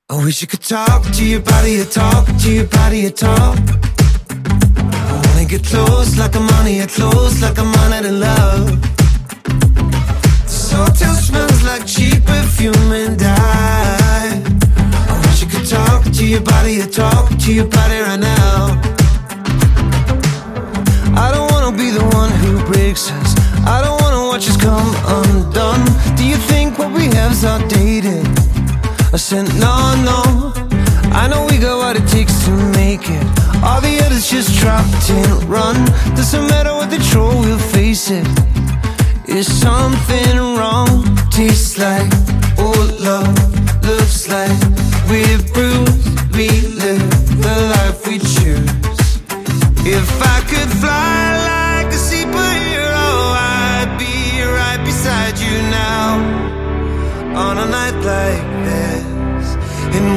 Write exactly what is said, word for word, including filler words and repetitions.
I wish I could talk to your body, or talk to your body, or talk. I wanna get close like I'm on your clothes, like I'm on it in love. This hotel smells like cheap perfume and I I wish I could talk to your body, or talk to your body right now. I don't wanna be the one who breaks us, I don't wanna watch us come undone. Do you think what we have's outdated? I said no, no, I know we got what it takes to make it. All the others just dropped and run. Doesn't matter what they throw, we'll face it. Is something wrong? Tastes like old love, looks like we're bruised.